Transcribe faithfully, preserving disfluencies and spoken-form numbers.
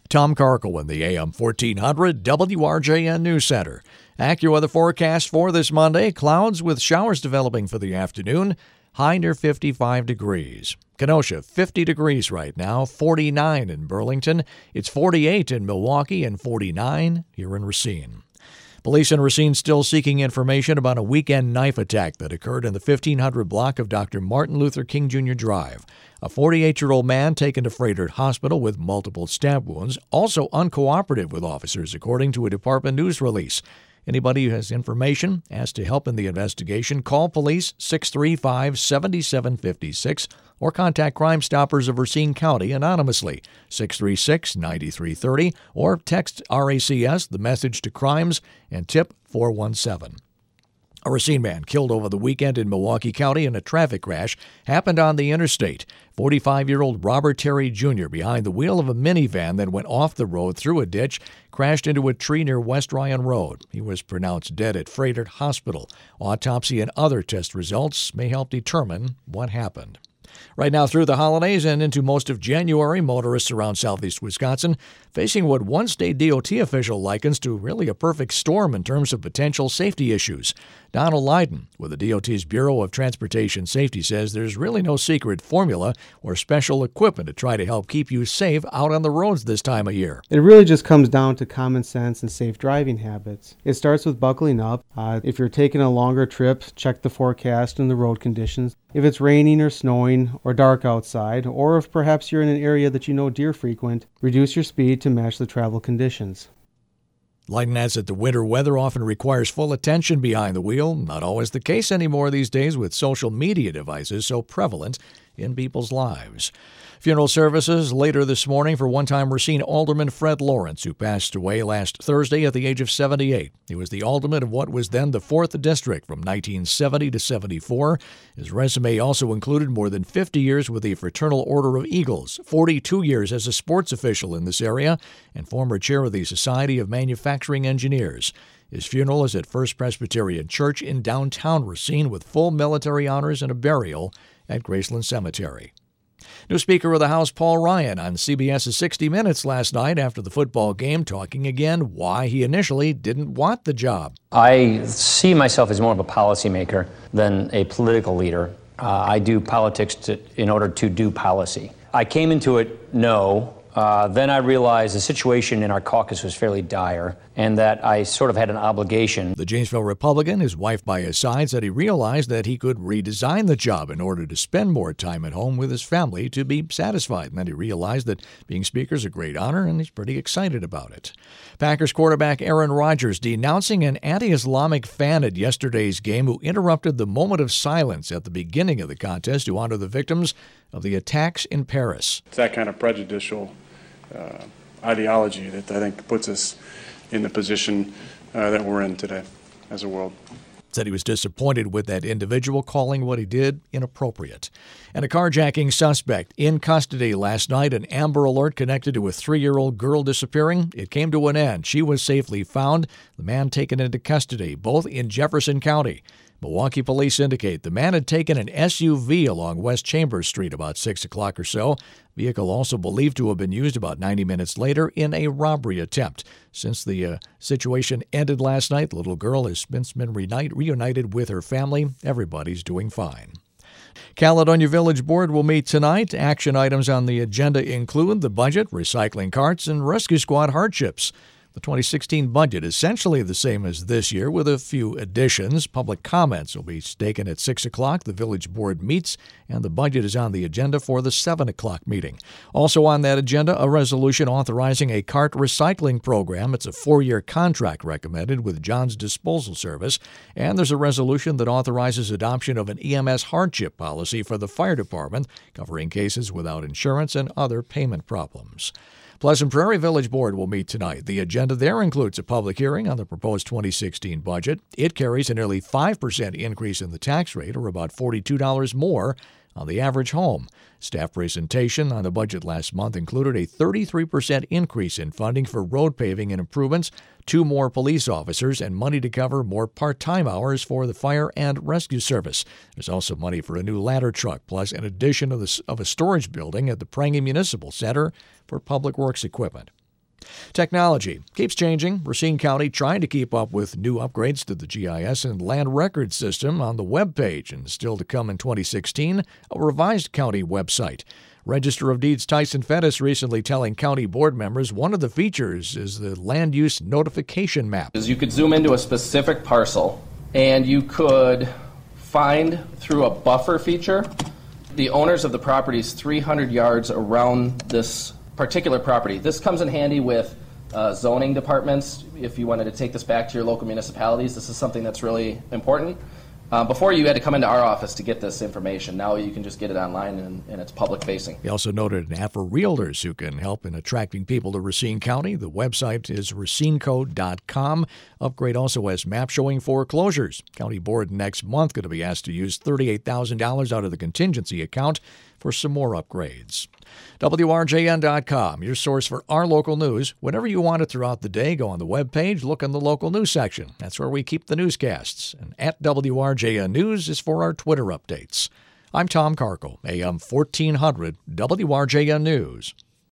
Tom Karkel in the A M fourteen hundred W R J N News Center. AccuWeather forecast for this Monday. Clouds with showers developing for the afternoon. High near fifty-five degrees. Kenosha, fifty degrees right now. forty-nine in Burlington. It's forty-eight in Milwaukee and forty-nine here in Racine. Police in Racine still seeking information about a weekend knife attack that occurred in the fifteen hundred block of Doctor Martin Luther King Junior Drive. A forty-eight-year-old man taken to Froedtert Hospital with multiple stab wounds, also uncooperative with officers, according to a department news release. Anybody who has information as to help in the investigation, call police six three five, seven seven five six or contact Crime Stoppers of Racine County anonymously, six three six, nine three three zero, or text R A C S, the message to crimes, and tip four one seven. A Racine man killed over the weekend in Milwaukee County in a traffic crash happened on the interstate. forty-five-year-old Robert Terry Junior behind the wheel of a minivan that went off the road through a ditch, crashed into a tree near West Ryan Road. He was pronounced dead at Froedtert Hospital. Autopsy and other test results may help determine what happened. Right now, through the holidays and into most of January, motorists around southeast Wisconsin facing what one state D O T official likens to really a perfect storm in terms of potential safety issues. Donald Lydon with the D O T's Bureau of Transportation Safety says there's really no secret formula or special equipment to try to help keep you safe out on the roads this time of year. It really just comes down to common sense and safe driving habits. It starts with buckling up. Uh, if you're taking a longer trip, check the forecast and the road conditions. If it's raining or snowing or dark outside, or if perhaps you're in an area that you know deer frequent, reduce your speed to match the travel conditions. Lydon adds that the winter weather often requires full attention behind the wheel. Not always the case anymore these days with social media devices so prevalent in people's lives. Funeral services later this morning for one-time Racine Alderman Fred Lawrence, who passed away last Thursday at the age of seventy-eight. He was the alderman of what was then the fourth District from nineteen seventy to seventy-four. His resume also included more than fifty years with the Fraternal Order of Eagles, forty-two years as a sports official in this area, and former chair of the Society of Manufacturing Engineers. His funeral is at First Presbyterian Church in downtown Racine with full military honors and a burial at Graceland Cemetery. New Speaker of the House Paul Ryan on C B S's sixty minutes last night after the football game, talking again why he initially didn't want the job. I see myself as more of a policymaker than a political leader. Uh, I do politics to, in order to do policy. I came into it, no. Uh, then I realized the situation in our caucus was fairly dire and that I sort of had an obligation. The Janesville Republican, his wife by his side, said he realized that he could redesign the job in order to spend more time at home with his family to be satisfied. And then he realized that being Speaker is a great honor, and he's pretty excited about it. Packers quarterback Aaron Rodgers denouncing an anti-Islamic fan at yesterday's game who interrupted the moment of silence at the beginning of the contest to honor the victims of the attacks in Paris. It's that kind of prejudicial uh, ideology that I think puts us in the position uh, that we're in today as a world. Said he was disappointed with that individual, calling what he did inappropriate. And a carjacking suspect in custody last night, an Amber Alert connected to a three-year-old girl disappearing. It came to an end. She was safely found. The man taken into custody, both in Jefferson County. Milwaukee police indicate the man had taken an S U V along West Chambers Street about six o'clock or so. Vehicle also believed to have been used about ninety minutes later in a robbery attempt. Since the uh, situation ended last night, the little girl has since been reunite, reunited with her family. Everybody's doing fine. Caledonia Village Board will meet tonight. Action items on the agenda include the budget, recycling carts, and rescue squad hardships. The twenty sixteen budget is essentially the same as this year with a few additions. Public comments will be taken at six o'clock. The village board meets, and the budget is on the agenda for the seven o'clock meeting. Also on that agenda, a resolution authorizing a cart recycling program. It's a four-year contract recommended with John's Disposal Service. And there's a resolution that authorizes adoption of an E M S hardship policy for the fire department, covering cases without insurance and other payment problems. Pleasant Prairie Village Board will meet tonight. The agenda there includes a public hearing on the proposed twenty sixteen budget. It carries a nearly five percent increase in the tax rate, or about forty-two dollars more on the average home. Staff presentation on the budget last month included a thirty-three percent increase in funding for road paving and improvements, two more police officers, and money to cover more part-time hours for the fire and rescue service. There's also money for a new ladder truck, plus an addition of, the, of a storage building at the Prangy Municipal Center for public works equipment. Technology keeps changing. Racine County trying to keep up with new upgrades to the G I S and land record system on the web page, and still to come in twenty sixteen, a revised county website. Register of Deeds Tyson Fettis recently telling county board members one of the features is the land use notification map. You could zoom into a specific parcel and you could find through a buffer feature the owners of the properties three hundred yards around this particular property. This comes in handy with uh, zoning departments. If you wanted to take this back to your local municipalities, this is something that's really important. Uh, before, you had to come into our office to get this information. Now you can just get it online, and, and it's public-facing. He also noted an app for realtors who can help in attracting people to Racine County. The website is racine co dot com. Upgrade also has map showing foreclosures. County Board next month going to be asked to use thirty-eight thousand dollars out of the contingency account for some more upgrades. W R J N dot com, your source for our local news. Whenever you want it throughout the day, go on the webpage, look in the local news section. That's where we keep the newscasts. And at W R J N News is for our Twitter updates. I'm Tom Carkle, A M fourteen hundred W R J N News.